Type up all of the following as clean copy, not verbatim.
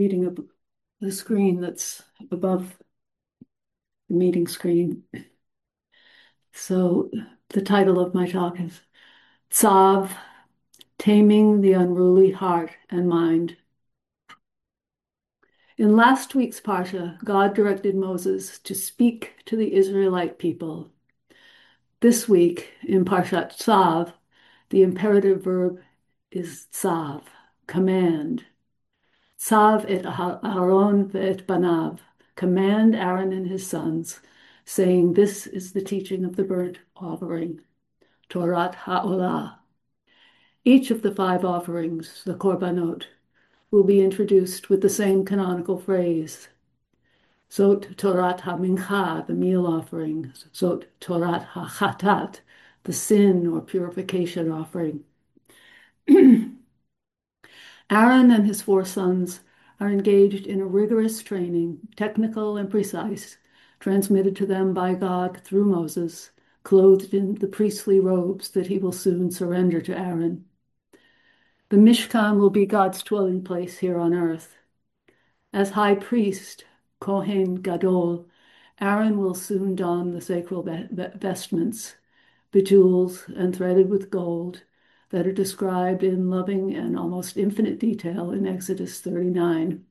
reading the screen that's above the meeting screen. So the title of my talk is Tzav, Taming the Unruly Heart and Mind. In last week's Parsha, God directed Moses to speak to the Israelite people. This week, in Parshat Tzav, the imperative verb is tzav, command. Tzav et Aaron ve'et banav, command Aaron and his sons, saying, this is the teaching of the burnt offering, Torat Ha'olah. Each of the 5 offerings, the korbanot, will be introduced with the same canonical phrase. Zot Torat HaMincha, the meal offering. Zot Torat HaChatat, the sin or purification offering. Aaron and his 4 sons are engaged in a rigorous training, technical and precise, transmitted to them by God through Moses, clothed in the priestly robes that he will soon surrender to Aaron. The Mishkan will be God's dwelling place here on earth. As high priest, Kohen Gadol, Aaron will soon don the sacred vestments, bejeweled and threaded with gold, that are described in loving and almost infinite detail in Exodus 39.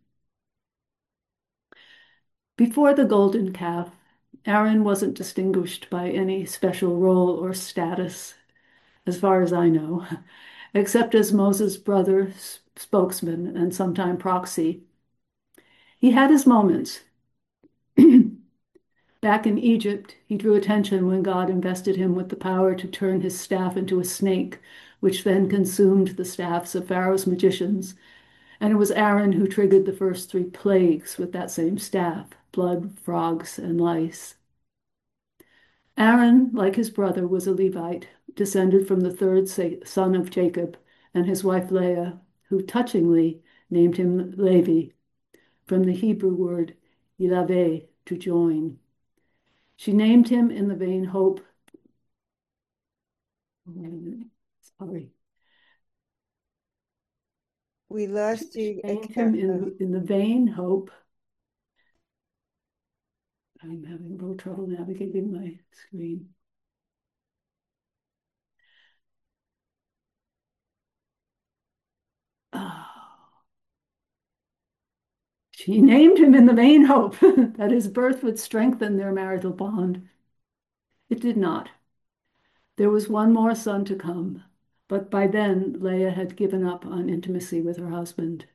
Before the golden calf, Aaron wasn't distinguished by any special role or status, as far as I know, except as Moses' brother, spokesman, and sometime proxy. He had his moments. Back in Egypt, he drew attention when God invested him with the power to turn his staff into a snake, which then consumed the staffs of Pharaoh's magicians. And it was Aaron who triggered the first 3 plagues with that same staff: blood, frogs, and lice. Aaron, like his brother, was a Levite, descended from the 3rd son of Jacob and his wife Leah, who touchingly named him Levi, from the Hebrew word yilaveh, to join. She named him in the vain hope. Sorry. We lost you. Named him in the vain hope. I'm having a little trouble navigating my screen. Oh. She named him in the vain hope that his birth would strengthen their marital bond. It did not. There was one more son to come, but by then Leah had given up on intimacy with her husband.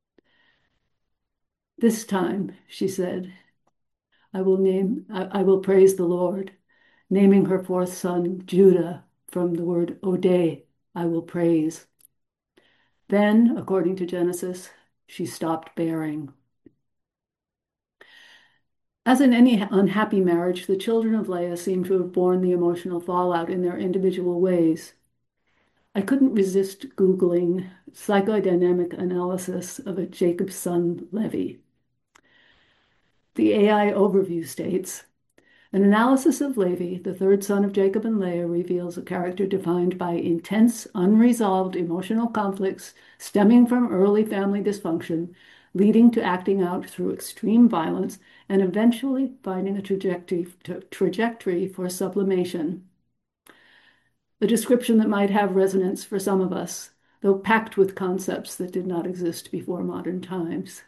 This time, she said, I will praise the Lord, naming her 4th son Judah from the word Odeh, I will praise. Then, according to Genesis, she stopped bearing. As in any unhappy marriage, the children of Leah seem to have borne the emotional fallout in their individual ways. I couldn't resist Googling psychodynamic analysis of a Jacob's son, Levi. The AI overview states, an analysis of Levi, the 3rd son of Jacob and Leah, reveals a character defined by intense, unresolved emotional conflicts stemming from early family dysfunction, leading to acting out through extreme violence, and eventually finding a trajectory for sublimation. A description that might have resonance for some of us, though packed with concepts that did not exist before modern times.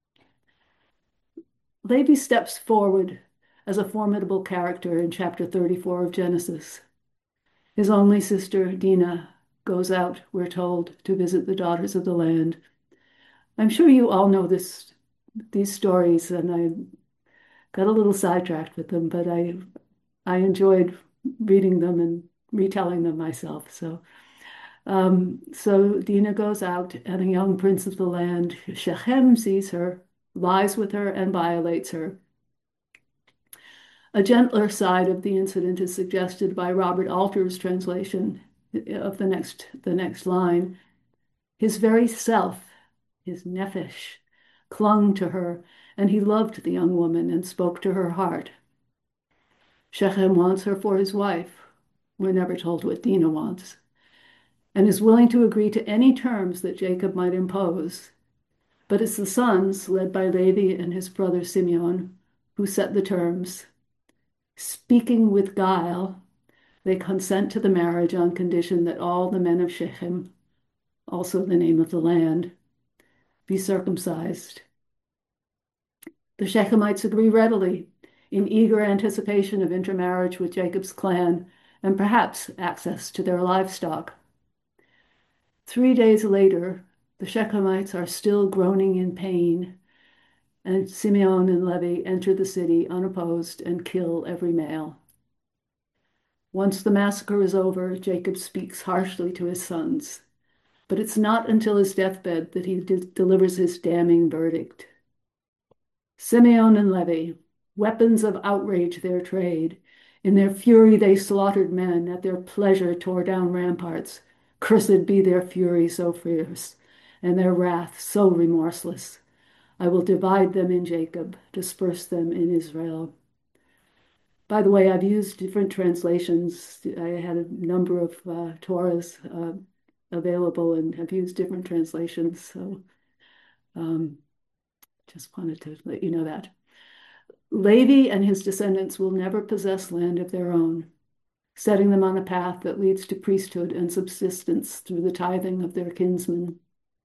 Levi steps forward as a formidable character in chapter 34 of Genesis. His only sister, Dinah, goes out, we're told, to visit the daughters of the land. I'm sure you all know these stories, and I got a little sidetracked with them, but I enjoyed reading them and retelling them myself. So Dinah goes out, and a young prince of the land, Shechem, sees her, lies with her, and violates her. A gentler side of the incident is suggested by Robert Alter's translation of the next line. His very self, his nephesh, clung to her, and he loved the young woman and spoke to her heart. Shechem wants her for his wife. We're never told what Dinah wants, and is willing to agree to any terms that Jacob might impose. But it's the sons, led by Levi and his brother Simeon, who set the terms. Speaking with guile, they consent to the marriage on condition that all the men of Shechem, also the name of the land, be circumcised. The Shechemites agree readily, in eager anticipation of intermarriage with Jacob's clan and perhaps access to their livestock. 3 days later, the Shechemites are still groaning in pain, and Simeon and Levi enter the city unopposed and kill every male. Once the massacre is over, Jacob speaks harshly to his sons, but it's not until his deathbed that he delivers his damning verdict. Simeon and Levi, weapons of outrage their trade. In their fury they slaughtered men, at their pleasure tore down ramparts. Cursed be their fury so fierce, and their wrath so remorseless. I will divide them in Jacob, disperse them in Israel. By the way, I've used different translations. I had a number of Torahs available and have used different translations. So just wanted to let you know that. Levi and his descendants will never possess land of their own, setting them on a path that leads to priesthood and subsistence through the tithing of their kinsmen.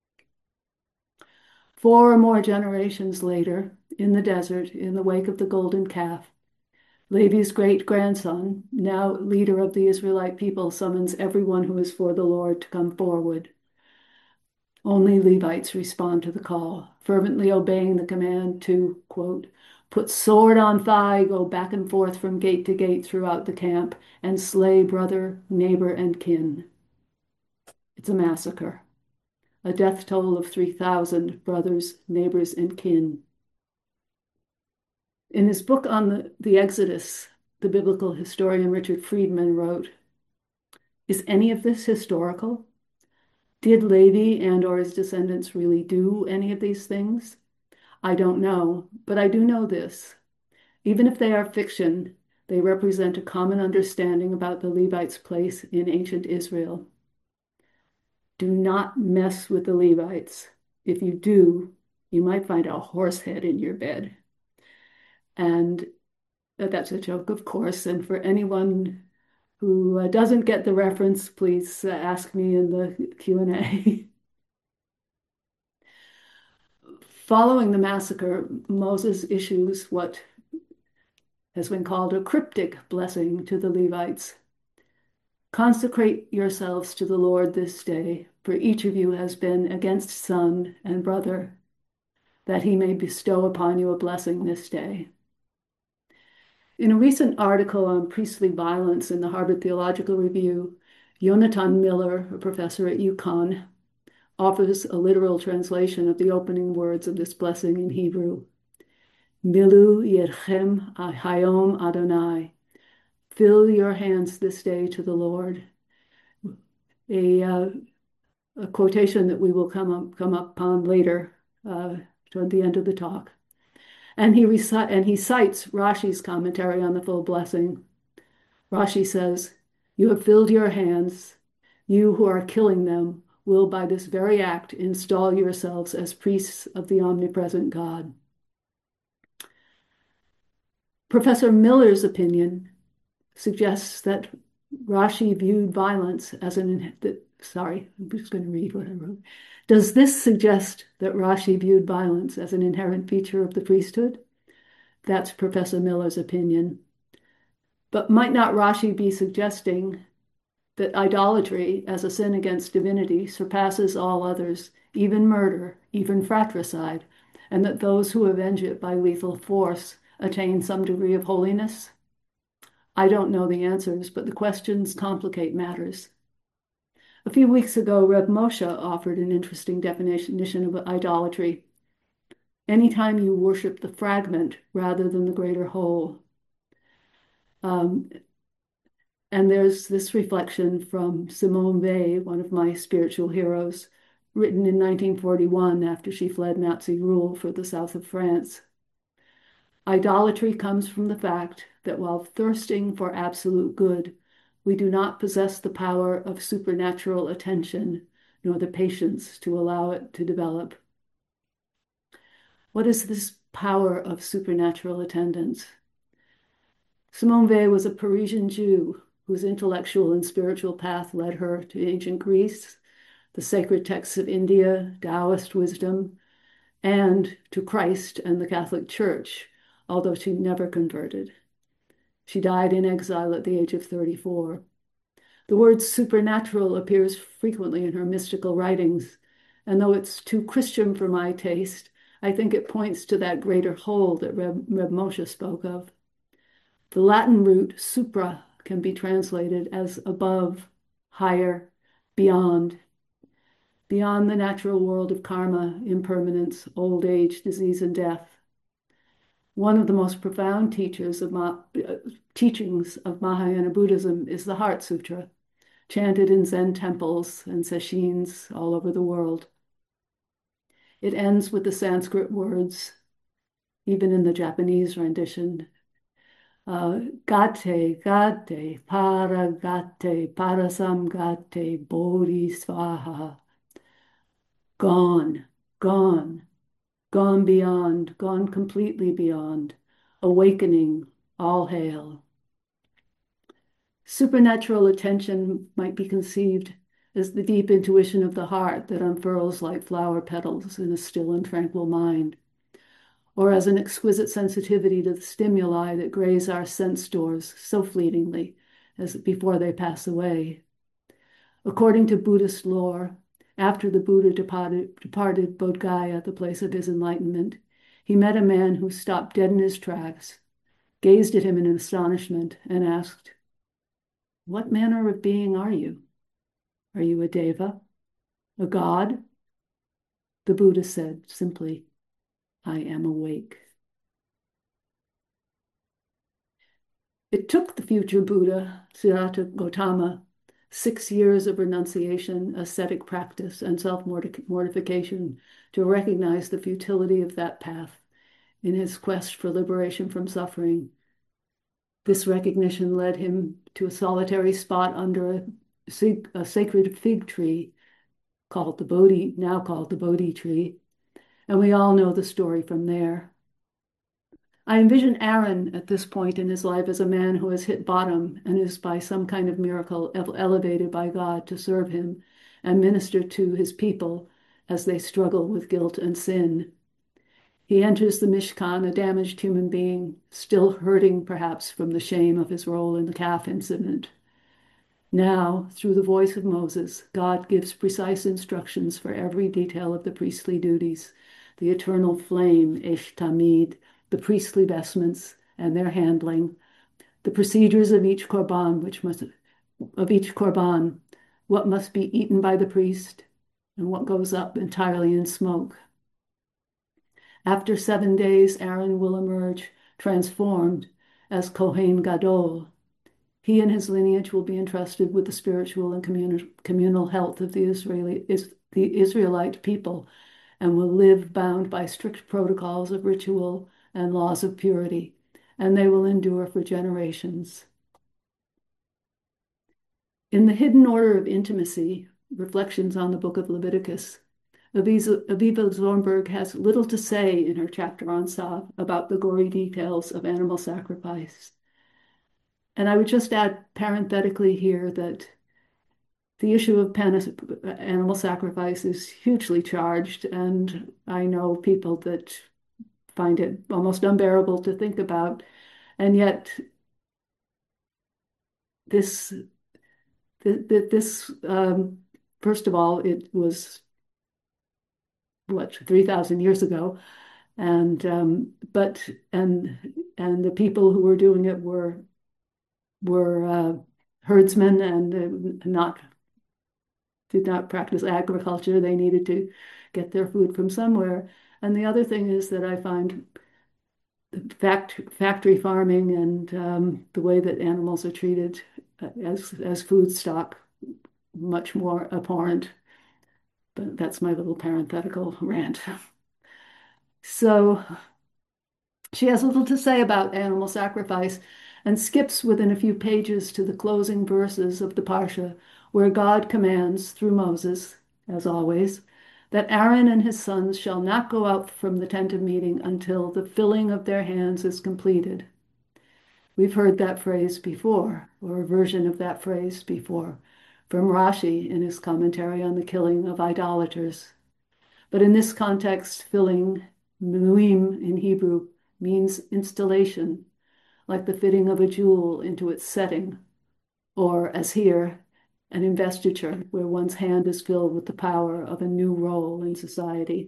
4 or more generations later, in the desert, in the wake of the golden calf, Levi's great-grandson, now leader of the Israelite people, summons everyone who is for the Lord to come forward. Only Levites respond to the call, fervently obeying the command to, quote, put sword on thigh, go back and forth from gate to gate throughout the camp, and slay brother, neighbor, and kin. It's a massacre, a death toll of 3,000 brothers, neighbors, and kin. In his book on the Exodus, the biblical historian Richard Friedman wrote, is any of this historical? Did Levi and or his descendants really do any of these things? I don't know, but I do know this. Even if they are fiction, they represent a common understanding about the Levites' place in ancient Israel. Do not mess with the Levites. If you do, you might find a horse head in your bed. And that's a joke, of course. And for anyone who doesn't get the reference, please ask me in the Q&A. Following the massacre, Moses issues what has been called a cryptic blessing to the Levites. Consecrate yourselves to the Lord this day, for each of you has been against son and brother, that he may bestow upon you a blessing this day. In a recent article on priestly violence in the Harvard Theological Review, Yonatan Miller, a professor at UConn, offers a literal translation of the opening words of this blessing in Hebrew. Milu yedchem hayom Adonai. Fill your hands this day to the Lord. A quotation that we will come upon later toward the end of the talk. And he cites Rashi's commentary on the full blessing. Rashi says, you have filled your hands. You who are killing them will by this very act install yourselves as priests of the omnipresent God. Professor Miller's opinion suggests that Rashi viewed violence as I'm just going to read what I wrote. Does this suggest that Rashi viewed violence as an inherent feature of the priesthood? That's Professor Miller's opinion. But might not Rashi be suggesting that idolatry as a sin against divinity surpasses all others, even murder, even fratricide, and that those who avenge it by lethal force attain some degree of holiness? I don't know the answers, but the questions complicate matters. A few weeks ago, Reb Moshe offered an interesting definition of idolatry. Anytime you worship the fragment rather than the greater whole. And there's this reflection from Simone Weil, one of my spiritual heroes, written in 1941 after she fled Nazi rule for the south of France. Idolatry comes from the fact that while thirsting for absolute good, we do not possess the power of supernatural attention, nor the patience to allow it to develop. What is this power of supernatural attendance? Simone Weil was a Parisian Jew whose intellectual and spiritual path led her to ancient Greece, the sacred texts of India, Taoist wisdom, and to Christ and the Catholic Church, although she never converted. She died in exile at the age of 34. The word supernatural appears frequently in her mystical writings, and though it's too Christian for my taste, I think it points to that greater whole that Reb Moshe spoke of. The Latin root supra can be translated as above, higher, beyond, beyond the natural world of karma, impermanence, old age, disease, and death. One of the most profound teachings of Mahayana Buddhism is the Heart Sutra, chanted in Zen temples and sesshin all over the world. It ends with the Sanskrit words, even in the Japanese rendition, gate, gate, parasam gate, bodhi svaha. Gone, gone, gone beyond, gone completely beyond, awakening, all hail. Supernatural attention might be conceived as the deep intuition of the heart that unfurls like flower petals in a still and tranquil mind, or as an exquisite sensitivity to the stimuli that graze our sense doors so fleetingly as before they pass away. According to Buddhist lore, after the Buddha departed Bodh Gaya, the place of his enlightenment, he met a man who stopped dead in his tracks, gazed at him in astonishment, and asked, "What manner of being are you? Are you a deva? A god?" The Buddha said simply, "I am awake." It took the future Buddha, Siddhartha Gautama, 6 years of renunciation, ascetic practice, and self-mortification to recognize the futility of that path in his quest for liberation from suffering. This recognition led him to a solitary spot under a sacred fig tree called the Bodhi, now called the Bodhi tree, and we all know the story from there. I envision Aaron at this point in his life as a man who has hit bottom and is by some kind of miracle elevated by God to serve him and minister to his people as they struggle with guilt and sin. He enters the Mishkan, a damaged human being, still hurting perhaps from the shame of his role in the calf incident. Now, through the voice of Moses, God gives precise instructions for every detail of the priestly duties, the eternal flame, Esh Tamid, the priestly vestments and their handling, the procedures of each korban, what must be eaten by the priest, and what goes up entirely in smoke. After 7 days, Aaron will emerge transformed as Kohen Gadol. He and his lineage will be entrusted with the spiritual and communal health of the Israelite people and will live bound by strict protocols of ritual and laws of purity, and they will endure for generations. In the hidden order of intimacy, Reflections on the Book of Leviticus, Aviva Zornberg has little to say in her chapter on Tzav about the gory details of animal sacrifice. And I would just add parenthetically here that the issue of animal sacrifice is hugely charged, and I know people that find it almost unbearable to think about. And yet, this, first of all, it was what 3,000 years ago, and and the people who were doing it were herdsmen and did not practice agriculture. They needed to get their food from somewhere. And the other thing is that I find factory farming and the way that animals are treated as food stock much more abhorrent. But that's my little parenthetical rant. So she has little to say about animal sacrifice and skips within a few pages to the closing verses of the Parsha, where God commands through Moses, as always, that Aaron and his sons shall not go out from the tent of meeting until the filling of their hands is completed. We've heard that phrase before, or a version of that phrase before, from Rashi in his commentary on the killing of idolaters. But in this context, filling, miluim in Hebrew, means installation, like the fitting of a jewel into its setting, or as here, an investiture where one's hand is filled with the power of a new role in society.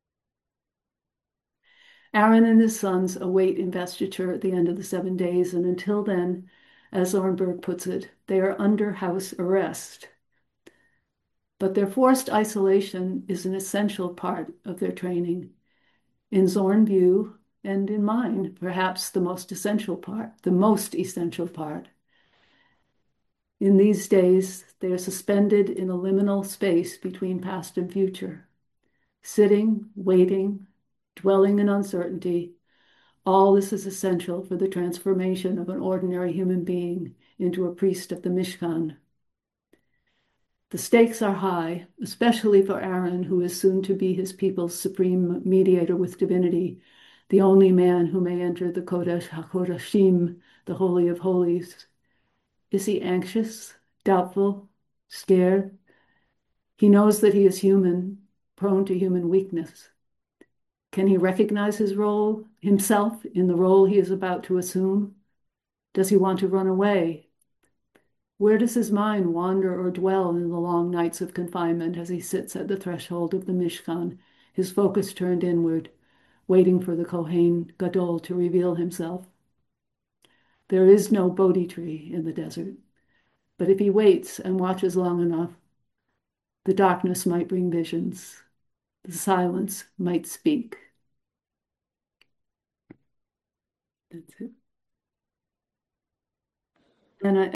Aaron and his sons await investiture at the end of the 7 days, and until then, as Zornberg puts it, they are under house arrest. But their forced isolation is an essential part of their training. In Zorn view, and in mine, perhaps the most essential part. In these days, they are suspended in a liminal space between past and future, sitting, waiting, dwelling in uncertainty. All this is essential for the transformation of an ordinary human being into a priest of the Mishkan. The stakes are high, especially for Aaron, who is soon to be his people's supreme mediator with divinity, the only man who may enter the Kodesh HaKodashim, the Holy of Holies. Is he anxious, doubtful, scared? He knows that he is human, prone to human weakness. Can he recognize his role, himself, in the role he is about to assume? Does he want to run away? Where does his mind wander or dwell in the long nights of confinement as he sits at the threshold of the Mishkan, his focus turned inward, waiting for the Kohen Gadol to reveal himself? There is no Bodhi tree in the desert, but if he waits and watches long enough, the darkness might bring visions. The silence might speak. That's it. And